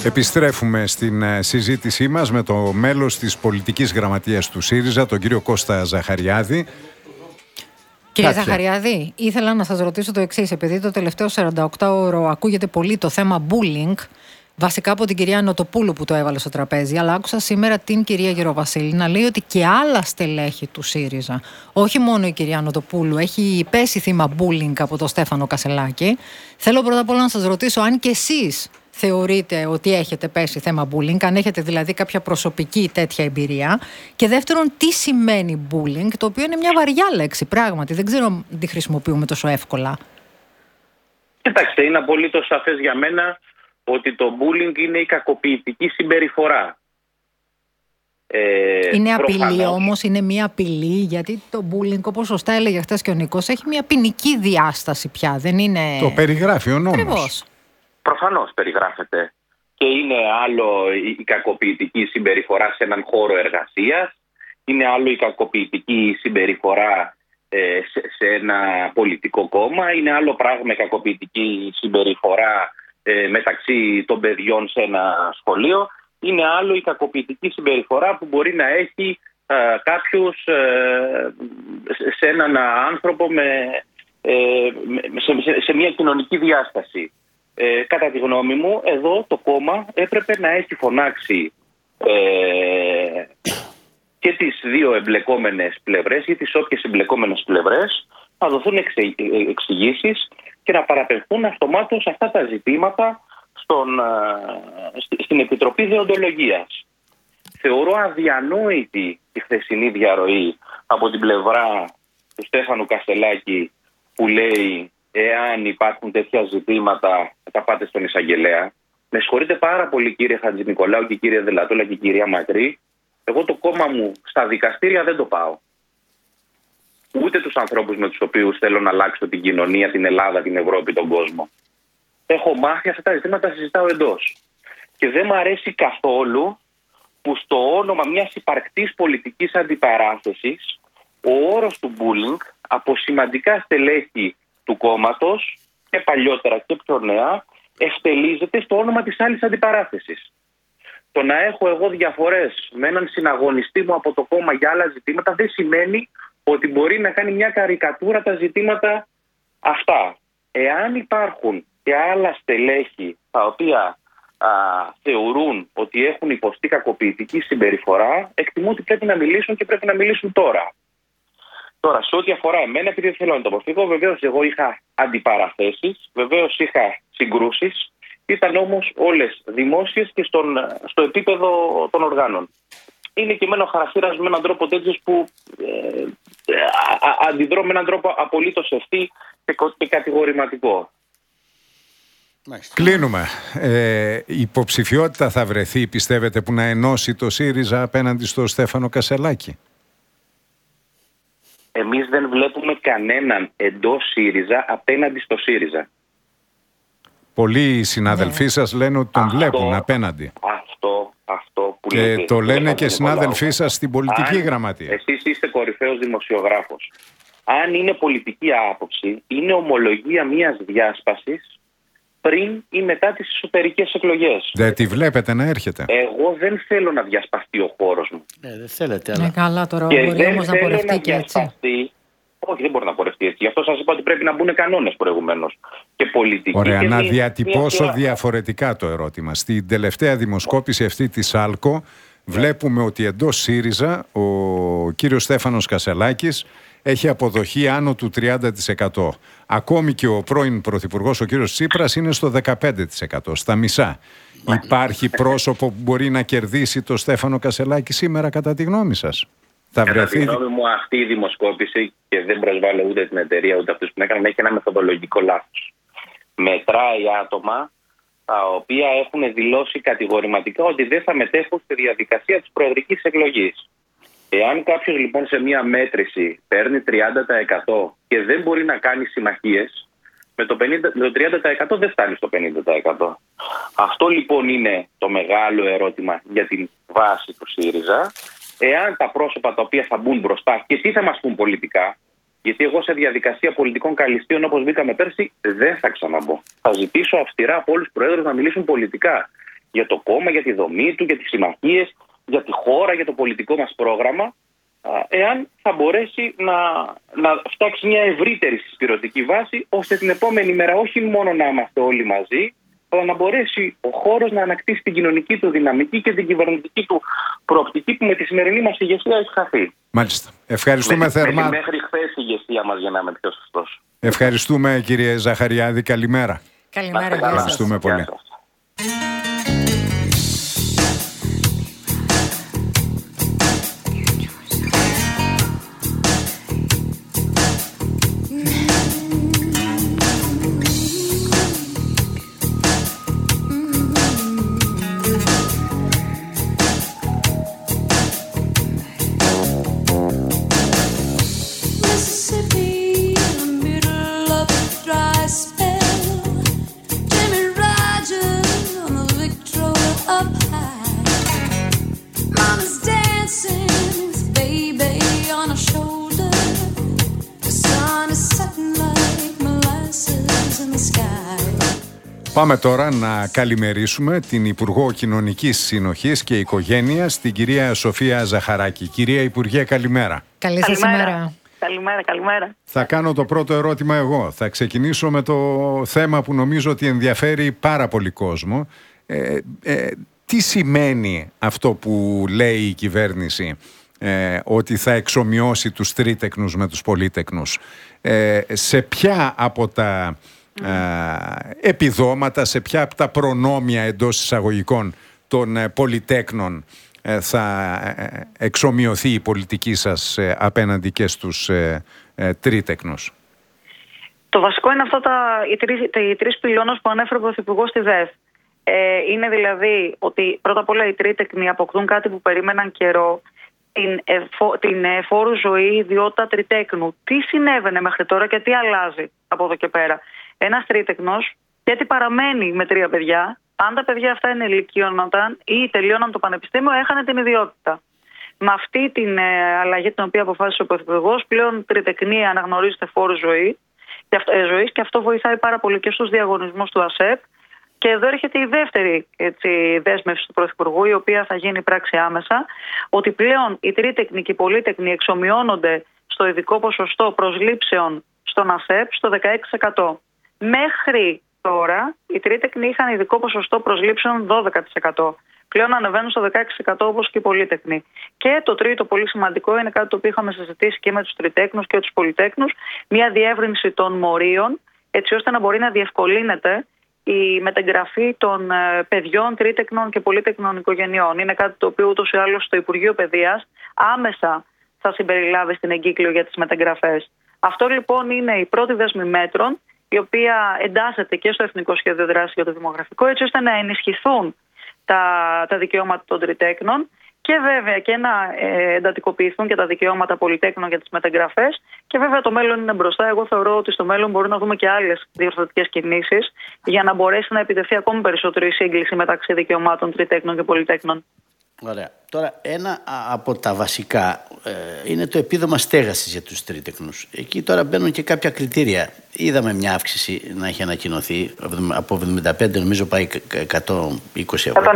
Επιστρέφουμε στην συζήτησή μας με το μέλος της πολιτικής γραμματείας του ΣΥΡΙΖΑ, τον κύριο Κώστα Ζαχαριάδη. Κύριε Ζαχαριάδη, ήθελα να σας ρωτήσω το εξής. Επειδή το τελευταίο 48ωρο ακούγεται πολύ το θέμα bullying, βασικά από την κυρία Νοτοπούλου που το έβαλε στο τραπέζι, αλλά άκουσα σήμερα την κυρία Γεροβασίλη να λέει ότι και άλλα στελέχη του ΣΥΡΙΖΑ, όχι μόνο η κυρία Νοτοπούλου, έχει πέσει θύμα bullying από τον Στέφανο Κασελάκη. Θέλω πρώτα απ' όλα να σας ρωτήσω αν και εσείς θεωρείτε ότι έχετε πέσει θέμα bullying, αν έχετε δηλαδή κάποια προσωπική τέτοια εμπειρία. Και δεύτερον, τι σημαίνει bullying, το οποίο είναι μια βαριά λέξη πράγματι. Δεν ξέρω αν τη χρησιμοποιούμε τόσο εύκολα. Κοιτάξτε, είναι απολύτως σαφές για μένα ότι το bullying είναι η κακοποιητική συμπεριφορά. Είναι απειλή όμως, είναι μια απειλή, γιατί το bullying, όπως σωστά έλεγε χθες και ο Νίκος, έχει μια ποινική διάσταση πια, δεν είναι... Το περιγράφει ο νόμος. Ακριβώς. Προφανώς περιγράφεται. Και είναι άλλο η κακοποιητική συμπεριφορά σε έναν χώρο εργασίας, είναι άλλο η κακοποιητική συμπεριφορά σε ένα πολιτικό κόμμα, είναι άλλο πράγμα η κακοποιητική συμπεριφορά μεταξύ των παιδιών σε ένα σχολείο, είναι άλλο η κακοποιητική συμπεριφορά που μπορεί να έχει κάποιος σε έναν άνθρωπο σε μια κοινωνική διάσταση. Κατά τη γνώμη μου, εδώ το κόμμα έπρεπε να έχει φωνάξει και τις δύο εμπλεκόμενες πλευρές ή τις όποιες εμπλεκόμενες πλευρές, να δοθούν εξηγήσεις και να παραπευθούν αυτομάτως αυτά τα ζητήματα στην Επιτροπή Δεοντολογίας. Θεωρώ αδιανόητη τη χθεσινή διαρροή από την πλευρά του Στέφανου Κασελάκη που λέει εάν υπάρχουν τέτοια ζητήματα θα πάτε στον εισαγγελέα. Με συγχωρείτε πάρα πολύ κύριε Χατζηνικολάου και κύριε Δελατόλα και κυρία Μακρύ, εγώ το κόμμα μου στα δικαστήρια δεν το πάω. Ούτε τους ανθρώπους με τους οποίους θέλω να αλλάξω την κοινωνία, την Ελλάδα, την Ευρώπη, τον κόσμο. Έχω μάθει αυτά τα ζητήματα, συζητάω εντός. Και δεν μου αρέσει καθόλου που στο όνομα μιας υπαρκτής πολιτικής αντιπαράθεσης ο όρος του bullying από σημαντικά στελέχη του κόμματος και παλιότερα και πιο νέα ευτελίζεται στο όνομα της άλλης αντιπαράθεσης. Το να έχω εγώ διαφορές με έναν συναγωνιστή μου από το κόμμα για άλλα ζητήματα δεν σημαίνει ότι μπορεί να κάνει μια καρικατούρα τα ζητήματα αυτά. Εάν υπάρχουν και άλλα στελέχη τα οποία θεωρούν ότι έχουν υποστεί κακοποιητική συμπεριφορά, εκτιμώ ότι πρέπει να μιλήσουν και πρέπει να μιλήσουν τώρα. Τώρα, σε ό,τι αφορά εμένα, επειδή θέλω να το αποφύγω, βεβαίως εγώ είχα αντιπαραθέσεις, βεβαίως είχα συγκρούσεις, ήταν όμως όλες δημόσιες και στο επίπεδο των οργάνων. Είναι και εμένα ο χαρακτήρας με έναν τρόπο τέτοιος που αντιδρώ με έναν τρόπο απολύτως ευθύ και κατηγορηματικό. Κλείνουμε. Η υποψηφιότητα θα βρεθεί, πιστεύετε, που να ενώσει το ΣΥΡΙΖΑ απέναντι στο Στέφανο Κασελάκη? Εμείς δεν βλέπουμε κανέναν εντός ΣΥΡΙΖΑ απέναντι στο ΣΥΡΙΖΑ. Πολλοί συνάδελφοί σας λένε ότι τον βλέπουν απέναντι. Αυτό που και λέτε, το λένε και συνάδελφοί σας στην πολιτική γραμματεία. Εσείς είστε κορυφαίος δημοσιογράφος. Αν είναι πολιτική άποψη, είναι ομολογία μιας διάσπασης πριν ή μετά τις εσωτερικές εκλογές. Δεν τη βλέπετε να έρχεται? Εγώ δεν θέλω να διασπαστεί ο χώρος μου. Δεν θέλετε, αλλά... καλά τώρα, και μπορεί όμως να πορευτεί και έτσι. Όχι, δεν μπορεί να πορευτεί έτσι. Γι' αυτό σας είπα ότι πρέπει να μπουν κανόνες προηγουμένως. Και πολιτική. Ωραία, και να διατυπώσω διαφορετικά το ερώτημα. Στην τελευταία δημοσκόπηση αυτή της ΑΛΚΟ βλέπουμε ότι εντός ΣΥΡΙΖΑ ο κύριος Στέφανος Κασελάκης έχει αποδοχή άνω του 30%. Ακόμη και ο πρώην πρωθυπουργός, ο κύριος Τσίπρας, είναι στο 15%, στα μισά. Υπάρχει πρόσωπο που μπορεί να κερδίσει το Στέφανο Κασελάκη σήμερα, κατά τη γνώμη σας? Κατά τη γνώμη μου, αυτή η δημοσκόπηση, και δεν προσβάλλω ούτε την εταιρεία ούτε αυτούς που την έκαναν, έχει ένα μεθοδολογικό λάθος. Μετράει άτομα τα οποία έχουν δηλώσει κατηγορηματικά ότι δεν θα μετέχουν στη διαδικασία της προεδρικής εκλογής. Εάν κάποιος λοιπόν σε μία μέτρηση παίρνει 30% και δεν μπορεί να κάνει συμμαχίες, με το 30% δεν φτάνει στο 50%. Αυτό λοιπόν είναι το μεγάλο ερώτημα για την βάση του ΣΥΡΙΖΑ. Εάν τα πρόσωπα τα οποία θα μπουν μπροστά και τι θα μας πούν πολιτικά, γιατί εγώ σε διαδικασία πολιτικών καλυστείων όπως μπήκαμε πέρσι δεν θα ξαναμπω. Θα ζητήσω αυστηρά από όλους τους προέδρους να μιλήσουν πολιτικά. για το κόμμα, για τη δομή του, για τις συμμαχίες, για τη χώρα, για το πολιτικό μας πρόγραμμα, εάν θα μπορέσει να φτιάξει μια ευρύτερη συσπηρωτική βάση, ώστε την επόμενη μέρα όχι μόνο να είμαστε όλοι μαζί, αλλά να μπορέσει ο χώρος να ανακτήσει την κοινωνική του δυναμική και την κυβερνητική του προοπτική που με τη σημερινή μας ηγεσία έχει χαθεί. Μάλιστα. Ευχαριστούμε θερμά. Μέχρι χθες η ηγεσία μας, για να είμαι πιο σωστός. Ευχαριστούμε, κύριε Ζαχαριάδη. Καλημέρα. Καλημέρα. Ευχαριστούμε πολύ. Πάμε τώρα να καλημερίσουμε την Υπουργό Κοινωνικής Συνοχής και Οικογένειας, την κυρία Σοφία Ζαχαράκη. Κυρία Υπουργέ, καλημέρα. Καλή σας ημέρα. Καλημέρα. Θα κάνω το πρώτο ερώτημα εγώ. Θα ξεκινήσω με το θέμα που νομίζω ότι ενδιαφέρει πάρα πολύ κόσμο. Τι σημαίνει αυτό που λέει η κυβέρνηση, ότι θα εξομοιώσει τους τρίτεκνους με τους πολύτεκνους? Σε ποια από τα επιδόματα, σε ποια από τα προνόμια εντός εισαγωγικών των πολυτέκνων θα εξομοιωθεί η πολιτική σας απέναντι και στους τρίτεκνους? Το βασικό είναι οι τρεις πυλώνες που ανέφερε ο Πρωθυπουργός στη ΔΕΘ. Είναι δηλαδή ότι πρώτα απ' όλα οι τρίτεκνοι αποκτούν κάτι που περίμεναν καιρό, την φόρου ζωή ιδιότητα τριτέκνου. Τι συνέβαινε μέχρι τώρα και τι αλλάζει από εδώ και πέρα? Ένας τρίτεκνος, γιατί παραμένει με 3 παιδιά, αν τα παιδιά αυτά ενηλικίωνονταν ή τελείωναν το πανεπιστήμιο, έχανε την ιδιότητα. Με αυτή την αλλαγή την οποία αποφάσισε ο Πρωθυπουργός, πλέον τριτεκνία αναγνωρίζεται φόρου ζωής και αυτό βοηθάει πάρα πολύ και στους διαγωνισμούς του ΑΣΕΠ. Και εδώ έρχεται η δεύτερη δέσμευση του Πρωθυπουργού, η οποία θα γίνει πράξη άμεσα, ότι πλέον οι τρίτεκνοι και οι πολύτεκνοι εξομοιώνονται στο ειδικό ποσοστό προσλήψεων στον ΑΣΕΠ στο 16%. Μέχρι τώρα οι τρίτεκνοι είχαν ειδικό ποσοστό προσλήψεων 12%. Πλέον ανεβαίνουν στο 16% όπως και οι πολύτεκνοι. Και το τρίτο πολύ σημαντικό είναι κάτι το οποίο είχαμε συζητήσει και με τους τριτέκνους και τους πολυτέκνους, μια διεύρυνση των μορίων, έτσι ώστε να μπορεί να διευκολύνεται η μεταγραφή των παιδιών τρίτεκνων και πολύτεκνων οικογενειών. Είναι κάτι το οποίο ούτως ή άλλως το Υπουργείο Παιδείας άμεσα θα συμπεριλάβει στην εγκύκλιο για τις μεταγραφές. Αυτό λοιπόν είναι η πρώτη δέσμη μέτρων, η οποία εντάσσεται και στο Εθνικό Σχέδιο Δράσης για το Δημογραφικό, έτσι ώστε να ενισχυθούν τα δικαιώματα των τριτέκνων και βέβαια και να εντατικοποιηθούν και τα δικαιώματα πολυτέκνων για τις μεταγραφές. Και βέβαια το μέλλον είναι μπροστά. Εγώ θεωρώ ότι στο μέλλον μπορούμε να δούμε και άλλες διορθωτικές κινήσεις για να μπορέσει να επιτευχθεί ακόμη περισσότερο η σύγκληση μεταξύ δικαιωμάτων τριτέκνων και πολυτέκνων. Ωραία. Τώρα ένα από τα βασικά είναι το επίδομα στέγασης για τους τρίτεκνους. Εκεί τώρα μπαίνουν και κάποια κριτήρια. Είδαμε μια αύξηση να έχει ανακοινωθεί από 75, νομίζω πάει 120 ευρώ.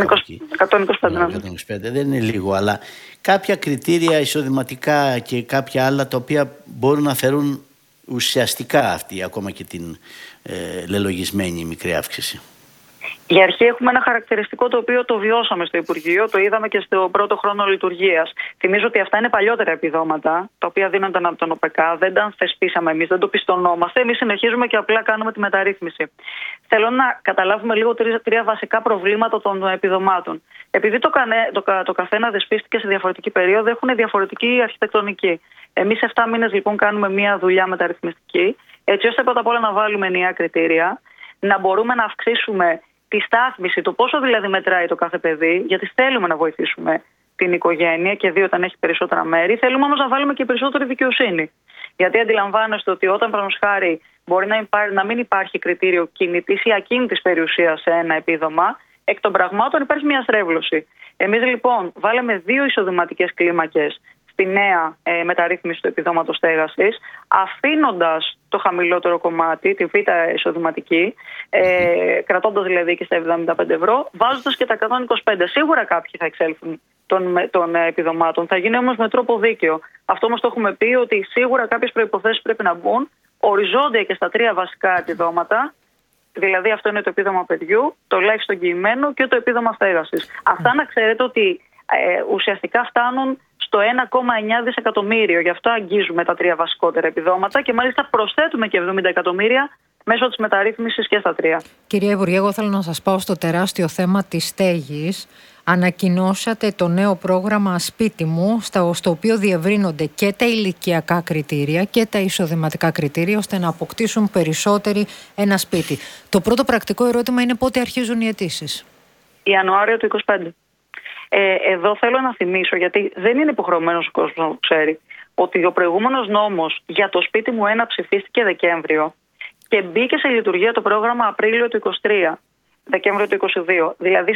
125. Δεν είναι λίγο, αλλά κάποια κριτήρια εισοδηματικά και κάποια άλλα τα οποία μπορούν να φέρουν ουσιαστικά αυτή ακόμα και την λελογισμένη μικρή αύξηση. Για αρχή έχουμε ένα χαρακτηριστικό το οποίο το βιώσαμε στο Υπουργείο, το είδαμε και στο πρώτο χρόνο λειτουργίας. Θυμίζω ότι αυτά είναι παλιότερα επιδόματα, τα οποία δίνονταν από τον ΟΠΕΚΑ, δεν τα θεσπίσαμε εμείς, δεν το πιστωνόμαστε. Εμείς συνεχίζουμε και απλά κάνουμε τη μεταρρύθμιση. Θέλω να καταλάβουμε λίγο τρία βασικά προβλήματα των επιδομάτων. Επειδή το καθένα δεσπίστηκε σε διαφορετική περίοδο, έχουν διαφορετική αρχιτεκτονική. Εμείς 7 μήνες λοιπόν κάνουμε μια δουλειά μεταρρυθμιστική, έτσι ώστε πρώτα απ' όλα να βάλουμε ενιαία κριτήρια, να μπορούμε να αυξήσουμε τη στάθμιση, το πόσο δηλαδή μετράει το κάθε παιδί, γιατί θέλουμε να βοηθήσουμε την οικογένεια και όταν έχει περισσότερα μέρη. Θέλουμε όμως να βάλουμε και περισσότερη δικαιοσύνη. Γιατί αντιλαμβάνεστε ότι όταν, παραδείγματος χάρη, μπορεί να μην υπάρχει κριτήριο κινητής ή ακίνητης περιουσίας σε ένα επίδομα, εκ των πραγμάτων υπάρχει μια στρέβλωση. Εμείς λοιπόν βάλαμε 2 εισοδηματικές κλίμακες στη νέα μεταρρύθμιση του επιδόματος στέγασης, αφήνοντας το χαμηλότερο κομμάτι, τη β' εισοδηματική, κρατώντας δηλαδή και στα 75 ευρώ, βάζοντας και τα 125. Σίγουρα κάποιοι θα εξέλθουν των επιδομάτων, θα γίνει όμως με τρόπο δίκαιο. Αυτό όμως το έχουμε πει, ότι σίγουρα κάποιες προϋποθέσεις πρέπει να μπουν οριζόντια και στα 3 βασικά επιδόματα. Δηλαδή αυτό είναι το επίδομα παιδιού, το ελάχιστο κειμένο και το επίδομα στέγασης. Αυτά να ξέρετε ότι ουσιαστικά φτάνουν στο 1,9 δισεκατομμύριο. Γι' αυτό αγγίζουμε τα 3 βασικότερα επιδόματα και μάλιστα προσθέτουμε και 70 εκατομμύρια μέσω της μεταρρύθμισης και στα 3. Κυρία Υπουργέ, εγώ θέλω να σας πάω στο τεράστιο θέμα της στέγης. Ανακοινώσατε το νέο πρόγραμμα Σπίτι μου, στο οποίο διευρύνονται και τα ηλικιακά κριτήρια και τα εισοδηματικά κριτήρια, ώστε να αποκτήσουν περισσότεροι ένα σπίτι. Το πρώτο πρακτικό ερώτημα είναι πότε αρχίζουν οι αιτήσεις. Ιανουάριο του 2025. Εδώ θέλω να θυμίσω, γιατί δεν είναι υποχρεωμένος ο κόσμος να το ξέρει, ότι ο προηγούμενος νόμος για το Σπίτι μου 1 ψηφίστηκε Δεκέμβριο και μπήκε σε λειτουργία το πρόγραμμα Απρίλιο του 2023. Δεκέμβριο του 2022. Δηλαδή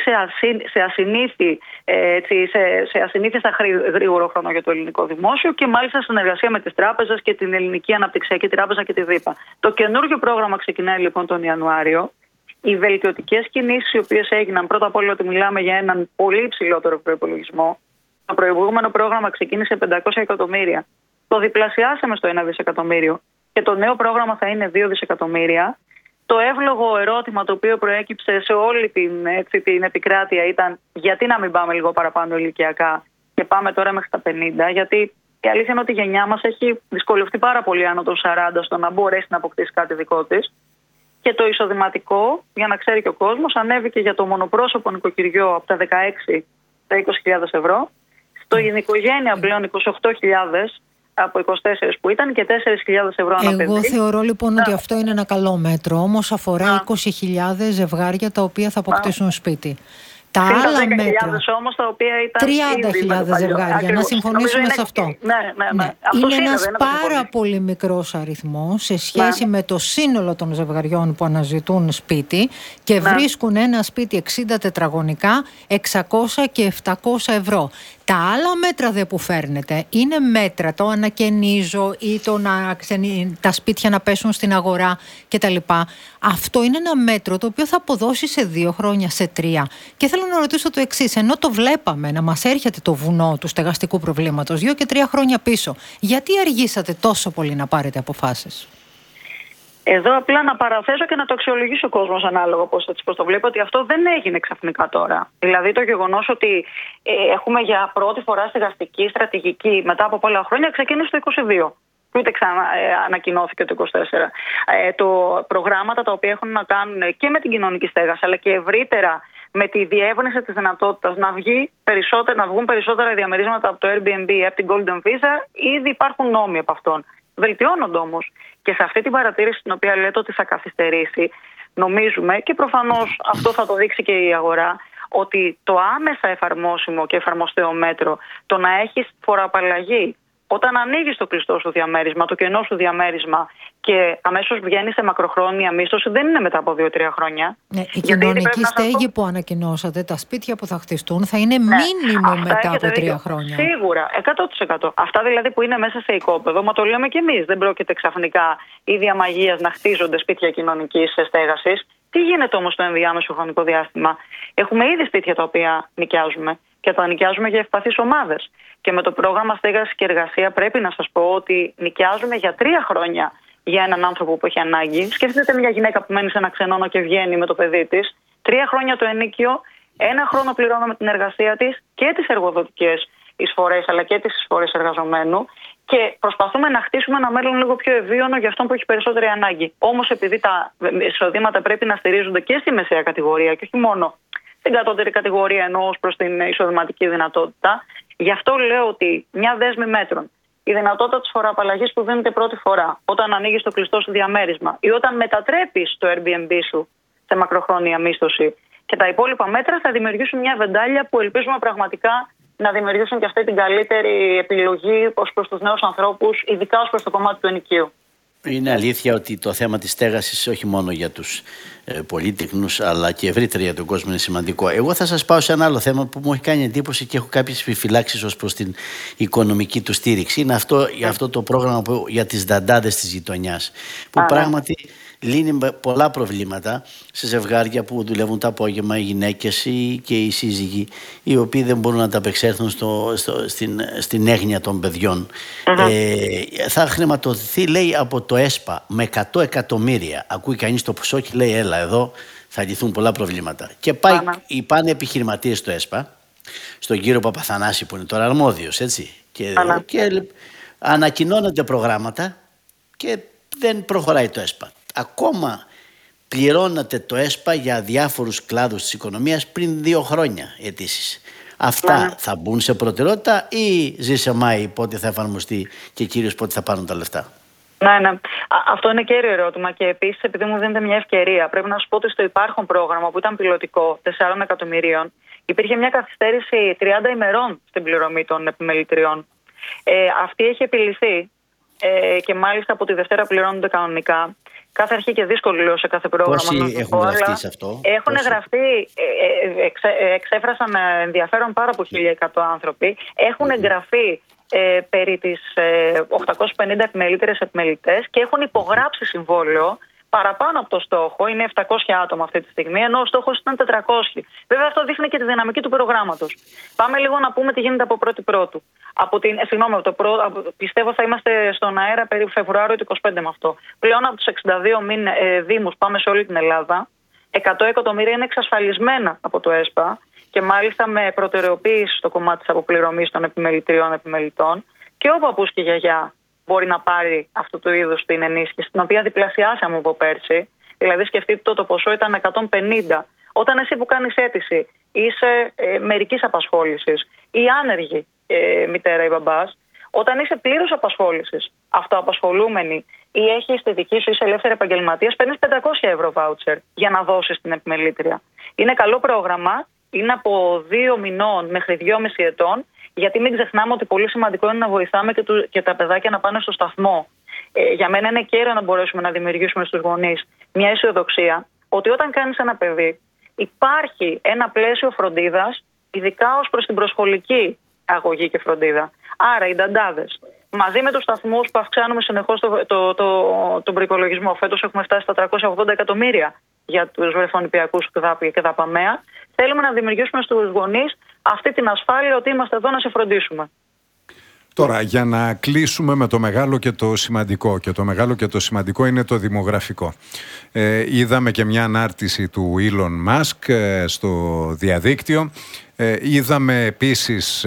σε ασυνήθιστα γρήγορο χρόνο για το ελληνικό δημόσιο και μάλιστα συνεργασία με τις τράπεζες και την Ελληνική Αναπτυξιακή Τράπεζα και τη ΔΥΠΑ. Το καινούργιο πρόγραμμα ξεκινάει λοιπόν τον Ιανουάριο. Οι βελτιωτικές κινήσεις οι οποίες έγιναν, πρώτα απ' όλα ότι μιλάμε για έναν πολύ υψηλότερο προϋπολογισμό. Το προηγούμενο πρόγραμμα ξεκίνησε 500 εκατομμύρια. Το διπλασιάσαμε στο 1 δισεκατομμύριο και το νέο πρόγραμμα θα είναι 2 δισεκατομμύρια. Το εύλογο ερώτημα το οποίο προέκυψε σε όλη την επικράτεια ήταν γιατί να μην πάμε λίγο παραπάνω ηλικιακά και πάμε τώρα μέχρι τα 50, γιατί η αλήθεια είναι ότι η γενιά μας έχει δυσκολευτεί πάρα πολύ άνω των 40 στο να μπορέσει να αποκτήσει κάτι δικό της. Και το εισοδηματικό, για να ξέρει και ο κόσμος, ανέβηκε για το μονοπρόσωπο νοικοκυριό από τα 16 στα 20.000 ευρώ. Στο οικογένεια πλέον 28.000 από 24 που ήταν και 4.000 ευρώ ανά παιδί. Εγώ θεωρώ λοιπόν ότι αυτό είναι ένα καλό μέτρο. Όμως αφορά 20.000 ζευγάρια τα οποία θα αποκτήσουν σπίτι. Τα άλλα μέτρα. Όμως, τα οποία ήταν 30.000 ζευγάρια. Ακριβώς. Να συμφωνήσουμε σε αυτό. Ναι. Είναι ένας πάρα πολύ μικρός αριθμός σε σχέση με το σύνολο των ζευγαριών που αναζητούν σπίτι και βρίσκουν ένα σπίτι 60 τετραγωνικά 600 και 700 ευρώ. Τα άλλα μέτρα δε που φέρνετε είναι μέτρα, το ανακαινίζω ή τα σπίτια να πέσουν στην αγορά κτλ. Αυτό είναι ένα μέτρο το οποίο θα αποδώσει σε 2 χρόνια, σε 3. Και θέλω να ρωτήσω το εξής, ενώ το βλέπαμε να μας έρχεται το βουνό του στεγαστικού προβλήματος 2 και 3 χρόνια πίσω, γιατί αργήσατε τόσο πολύ να πάρετε αποφάσεις? Εδώ απλά να παραθέσω και να το αξιολογήσει ο κόσμος ανάλογα πώς το βλέπει, ότι αυτό δεν έγινε ξαφνικά τώρα. Δηλαδή το γεγονός ότι έχουμε για πρώτη φορά στεγαστική στρατηγική μετά από πολλά χρόνια ξεκίνησε το 2022. Ούτε ξανά ανακοινώθηκε το 2024. Το προγράμματα τα οποία έχουν να κάνουν και με την κοινωνική στέγαση αλλά και ευρύτερα με τη διεύρυνση της δυνατότητας να βγουν περισσότερα διαμερίσματα από το Airbnb ή από την Golden Visa, ήδη υπάρχουν νόμοι από αυτόν. Βελτιώνονται όμως. Και σε αυτή την παρατήρηση την οποία λέτε ότι θα καθυστερήσει, νομίζουμε και προφανώς αυτό θα το δείξει και η αγορά, ότι το άμεσα εφαρμόσιμο και εφαρμοστέο μέτρο, το να έχεις φοροαπαλλαγή όταν ανοίγεις το κλειστό σου διαμέρισμα, το κενό σου διαμέρισμα και αμέσως βγαίνεις σε μακροχρόνια μίσθωση, δεν είναι μετά από 2-3 χρόνια. Ναι, η κοινωνική στέγη που ανακοινώσατε, τα σπίτια που θα χτιστούν, θα είναι μίνιμουμ μετά από 3 χρόνια. Σίγουρα, 100%. Αυτά δηλαδή που είναι μέσα σε οικόπεδο, μα το λέμε κι εμείς. Δεν πρόκειται ξαφνικά ίδια μαγείας να χτίζονται σπίτια κοινωνικής στέγασης. Τι γίνεται όμως στο ενδιάμεσο χρονικό διάστημα? Έχουμε ήδη σπίτια τα οποία νοικιάζουμε και τα νοικιάζουμε για ευπαθείς ομάδες. Και με το πρόγραμμα Στέγαση και Εργασία πρέπει να σας πω ότι νοικιάζουμε για 3 χρόνια για έναν άνθρωπο που έχει ανάγκη. Σκεφτείτε μια γυναίκα που μένει σε ένα ξενώνο και βγαίνει με το παιδί της. 3 χρόνια το ενίκιο, 1 χρόνο πληρώνουμε την εργασία της και τις εργοδοτικές εισφορές αλλά και τις εισφορές εργαζομένου. Και προσπαθούμε να χτίσουμε ένα μέλλον λίγο πιο ευίωνο για αυτόν που έχει περισσότερη ανάγκη. Όμως, επειδή τα εισοδήματα πρέπει να στηρίζονται και στη μεσαία κατηγορία και όχι μόνο στην κατώτερη κατηγορία, ενώ ως προς την εισοδηματική δυνατότητα, γι' αυτό λέω ότι μια δέσμη μέτρων, η δυνατότητα της φοροαπαλλαγής που δίνεται πρώτη φορά, όταν ανοίγεις το κλειστό σου διαμέρισμα ή όταν μετατρέπεις το Airbnb σου σε μακροχρόνια μίσθωση, και τα υπόλοιπα μέτρα θα δημιουργήσουν μια βεντάλια που ελπίζουμε πραγματικά να δημιουργήσουν και αυτή την καλύτερη επιλογή ως προς τους νέους ανθρώπους, ειδικά ως προς το κομμάτι του ενοικίου. Είναι αλήθεια ότι το θέμα της στέγασης όχι μόνο για τους πολύτεκνους αλλά και ευρύτερα για τον κόσμο είναι σημαντικό. Εγώ θα σας πάω σε ένα άλλο θέμα που μου έχει κάνει εντύπωση και έχω κάποιες επιφυλάξεις ως προς την οικονομική του στήριξη. Είναι αυτό το πρόγραμμα για τις δαντάδες της γειτονιάς, που πράγματι λύνει πολλά προβλήματα σε ζευγάρια που δουλεύουν το απόγευμα, οι γυναίκες και οι σύζυγοι, οι οποίοι δεν μπορούν να ανταπεξέλθουν στην έγνοια των παιδιών. Θα χρηματοδοτηθεί, λέει, από το ΕΣΠΑ με 100 εκατομμύρια. Ακούει κανείς το ποσό και λέει, έλα εδώ, θα λυθούν πολλά προβλήματα. Και πάνε επιχειρηματίες στο ΕΣΠΑ, στον κύριο Παπαθανάση που είναι τώρα αρμόδιος, έτσι. Και ανακοινώνονται προγράμματα και δεν προχωράει το ΕΣΠΑ. Ακόμα πληρώνατε το ΕΣΠΑ για διάφορους κλάδους της οικονομίας πριν 2 χρόνια αιτήσεις. Αυτά θα μπουν σε προτεραιότητα ή ζήσε Μάη πότε θα εφαρμοστεί και κυρίως πότε θα πάρουν τα λεφτά? Ναι. Αυτό είναι κέριο ερώτημα και επίσης, επειδή μου δίνετε μια ευκαιρία, πρέπει να σου πω ότι στο υπάρχον πρόγραμμα που ήταν πιλωτικό 4 εκατομμυρίων υπήρχε μια καθυστέρηση 30 ημερών στην πληρωμή των επιμελητριών. Αυτή έχει επιλυθεί και μάλιστα από τη Δευτέρα πληρώνονται κανονικά. Κάθε αρχή και δύσκολη λέω σε κάθε πρόγραμμα. Πόσοι έχουν γραφτεί σε αυτό? Έχουν γραφτεί, εξέφρασαν ενδιαφέρον πάρα από 1.100 άνθρωποι. Έχουν εγγραφεί περί τις 850 επιμελήτηρες επιμελητές και έχουν υπογράψει συμβόλαιο παραπάνω από το στόχο. Είναι 700 άτομα αυτή τη στιγμή, ενώ ο στόχος ήταν 400. Βέβαια, αυτό δείχνει και τη δυναμική του προγράμματος. Πάμε λίγο να πούμε τι γίνεται από 1η Πρώτου. Πιστεύω θα είμαστε στον αέρα περίπου Φεβρουάριο του 25 με αυτό. Πλέον από τους 62 δήμους, πάμε σε όλη την Ελλάδα, 100 εκατομμύρια είναι εξασφαλισμένα από το ΕΣΠΑ και μάλιστα με προτεραιοποίηση στο κομμάτι της αποπληρωμής των επιμελητριών επιμελητών. Και ο παππούς και η γιαγιά μπορεί να πάρει αυτού του είδους την ενίσχυση, την οποία διπλασιάσαμε από πέρσι. Δηλαδή, σκεφτείτε το ποσό ήταν 150. Όταν εσύ που κάνεις αίτηση είσαι μερικής απασχόλησης ή άνεργη μητέρα ή μπαμπάς, όταν είσαι πλήρους απασχόλησης, αυτοαπασχολούμενη ή έχεις τη δική σου, είσαι ελεύθερη επαγγελματίας, παίρνεις 500 ευρώ βάουτσερ για να δώσεις την επιμελήτρια. Είναι καλό πρόγραμμα, είναι από 2 μηνών μέχρι 2,5 ετών. Γιατί μην ξεχνάμε ότι πολύ σημαντικό είναι να βοηθάμε και τα παιδάκια να πάνε στο σταθμό. Για μένα είναι κέριο να μπορέσουμε να δημιουργήσουμε στους γονείς μια αισιοδοξία ότι όταν κάνεις ένα παιδί υπάρχει ένα πλαίσιο φροντίδας, ειδικά ως προς την προσχολική αγωγή και φροντίδα. Άρα οι νταντάδες, μαζί με τους σταθμούς που αυξάνουμε συνεχώς τον προϋπολογισμό, φέτος έχουμε φτάσει στα 380 εκατομμύρια για τους βρεφονιπιακούς και δαπαμαία, θέλουμε να δημιουργήσουμε στους γονείς αυτή την ασφάλεια ότι είμαστε εδώ να σε φροντίσουμε. Τώρα, για να κλείσουμε με το μεγάλο και το σημαντικό, και το μεγάλο και το σημαντικό είναι το δημογραφικό. Είδαμε και μια ανάρτηση του Elon Musk στο διαδίκτυο. Είδαμε επίσης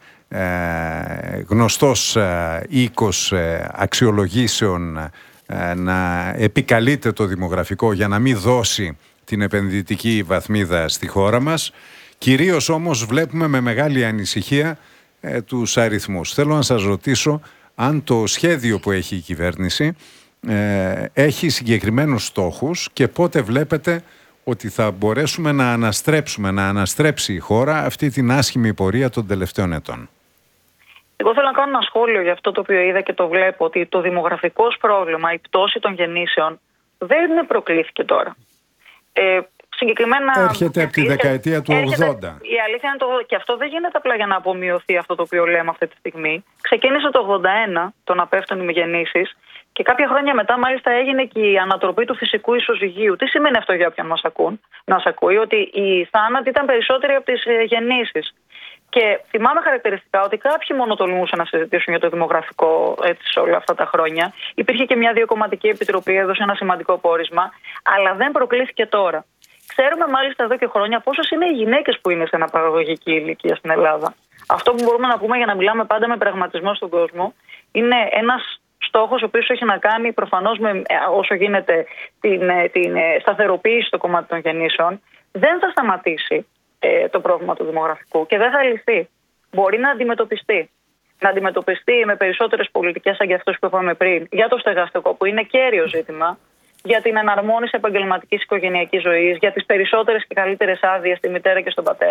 γνωστός οίκος αξιολογήσεων να επικαλείται το δημογραφικό για να μην δώσει την επενδυτική βαθμίδα στη χώρα μας. Κυρίως όμως βλέπουμε με μεγάλη ανησυχία τους αριθμούς. Θέλω να σας ρωτήσω αν το σχέδιο που έχει η κυβέρνηση έχει συγκεκριμένους στόχους και πότε βλέπετε ότι θα μπορέσουμε να αναστρέψει η χώρα αυτή την άσχημη πορεία των τελευταίων ετών. Εγώ θέλω να κάνω ένα σχόλιο για αυτό το οποίο είδα και το βλέπω, ότι το δημογραφικό πρόβλημα, η πτώση των γεννήσεων δεν προκλήθηκε τώρα. Συγκεκριμένα έρχεται από τη δεκαετία του 80. Η αλήθεια είναι και αυτό δεν γίνεται απλά για να απομειωθεί αυτό το οποίο λέμε αυτή τη στιγμή. Ξεκίνησε το 81 το να πέφτουν οι γεννήσεις και κάποια χρόνια μετά μάλιστα έγινε και η ανατροπή του φυσικού ισοζυγίου. Τι σημαίνει αυτό για όποιον μας ακούει? Ότι οι θάνατοι ήταν περισσότεροι από τις γεννήσεις. Και θυμάμαι χαρακτηριστικά ότι κάποιοι μόνο τολμούσαν να συζητήσουν για το δημογραφικό έτσι, όλα αυτά τα χρόνια. Υπήρχε και μια διακομματική επιτροπή, έδωσε ένα σημαντικό πόρισμα, αλλά δεν προκλήθηκε τώρα. Ξέρουμε μάλιστα εδώ και χρόνια πόσες είναι οι γυναίκες που είναι σε αναπαραγωγική ηλικία στην Ελλάδα. Αυτό που μπορούμε να πούμε για να μιλάμε πάντα με πραγματισμό στον κόσμο είναι ένας στόχος ο οποίος έχει να κάνει προφανώς με όσο γίνεται την σταθεροποίηση στο κομμάτι των γεννήσεων. Δεν θα σταματήσει το πρόβλημα του δημογραφικού και δεν θα λυθεί. Μπορεί να αντιμετωπιστεί. Να αντιμετωπιστεί με περισσότερες πολιτικές σαν και αυτές που είπαμε πριν για το στεγαστικό που είναι κέριο ζήτημα, για την εναρμόνιση επαγγελματικής οικογενειακής ζωής, για τις περισσότερες και καλύτερες άδειες στη μητέρα και στον πατέρα.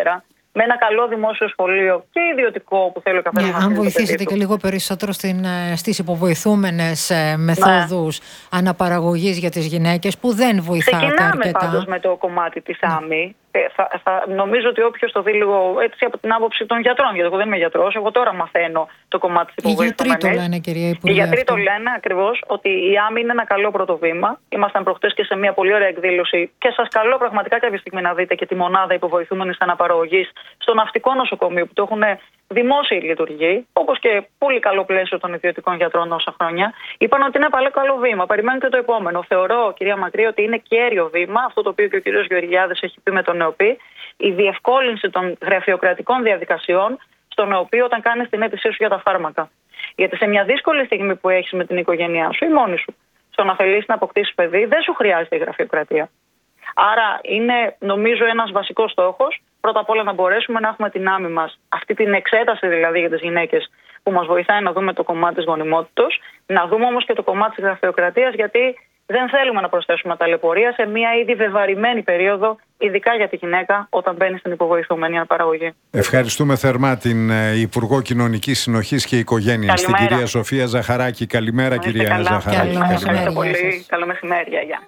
με ένα καλό δημόσιο σχολείο και ιδιωτικό που θέλει ο καθένας. Αν βοηθήσετε και λίγο περισσότερο στις υποβοηθούμενες μεθόδους αναπαραγωγής για τις γυναίκες που δεν βοηθάτε αρκετά. Ξεκινάμε πάντως με το κομμάτι της άμυ. Νομίζω ότι όποιος το δει λίγο έτσι από την άποψη των γιατρών, γιατί εγώ δεν είμαι γιατρός, εγώ τώρα μαθαίνω το κομμάτι της υποβοηθούμενης. Οι γιατροί το λένε, κυρία Υπουργέ. Οι γιατροί το λένε ακριβώς ότι η άμυ είναι ένα καλό πρώτο βήμα. Ήμασταν προχτές και σε μια πολύ ωραία εκδήλωση και σας καλώ πραγματικά κάποια στιγμή να δείτε και τη μονάδα υποβοηθούμενης αναπαραγωγής στο ναυτικό νοσοκομείο που το έχουν δημόσιοι λειτουργοί, όπως και πολύ καλό πλαίσιο των ιδιωτικών γιατρών όσα χρόνια. Είπαν ότι είναι ένα καλό βήμα. Περιμένουν και το επόμενο. Θεωρώ, κυρία Μακρύ, ότι είναι κέριο βήμα, αυτό το οποίο και ο κύριος Γεωργιάδης έχει πει με τον ΕΟΠΗ, η διευκόλυνση των γραφειοκρατικών διαδικασιών στον ΕΟΠΗ όταν κάνεις την αίτησή σου για τα φάρμακα. Γιατί σε μια δύσκολη στιγμή που έχεις με την οικογένειά σου ή μόνη σου, στο να θελήσεις να αποκτήσεις παιδί, δεν σου χρειάζεται η γραφειοκρατία. Άρα είναι, νομίζω, ένας βασικός στόχος. Πρώτα απ' όλα να μπορέσουμε να έχουμε την άμυ μας, αυτή την εξέταση δηλαδή για τις γυναίκες που μας βοηθάει να δούμε το κομμάτι της γονιμότητας, να δούμε όμως και το κομμάτι της γραφειοκρατίας, γιατί δεν θέλουμε να προσθέσουμε ταλαιπωρία σε μια ήδη βεβαρημένη περίοδο, ειδικά για τη γυναίκα όταν μπαίνει στην υποβοηθούμενη αναπαραγωγή. Ευχαριστούμε θερμά την Υπουργό Κοινωνικής Συνοχής και Οικογένειας, την κυρία Σοφία Ζαχαράκη. Καλημέρα, κυρία Ζαχαράκη. Ευχαριστώ πολύ. Καλό μεσημέρι. Γεια.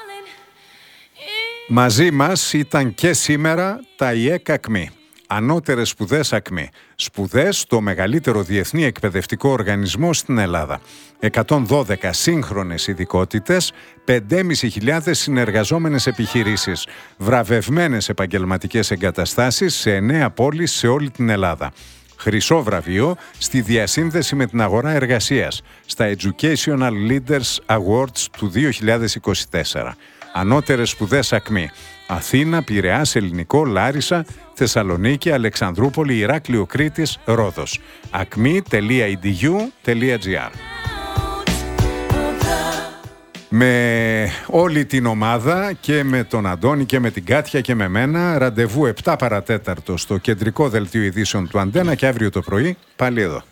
Μαζί μας ήταν και σήμερα τα ΙΕΚ ΑΚΜΗ. Ανώτερες σπουδές ΑΚΜΗ. Σπουδές στο μεγαλύτερο διεθνή εκπαιδευτικό οργανισμό στην Ελλάδα. 112 σύγχρονες ειδικότητες, 5.500 συνεργαζόμενες επιχειρήσεις, βραβευμένες επαγγελματικές εγκαταστάσεις σε 9 πόλεις σε όλη την Ελλάδα. Χρυσό βραβείο στη διασύνδεση με την αγορά εργασίας, στα Educational Leaders Awards του 2024. Ανώτερες σπουδές ΑΚΜΗ. Αθήνα, Πειραιάς, Ελληνικό, Λάρισα, Θεσσαλονίκη, Αλεξανδρούπολη, Ηράκλειο, Κρήτης, Ρόδος. acmi.edu.gr. Με όλη την ομάδα και με τον Αντώνη και με την Κάτια και με μένα, ραντεβού 7 παρατέταρτο στο κεντρικό δελτίο ειδήσεων του Αντένα και αύριο το πρωί πάλι εδώ.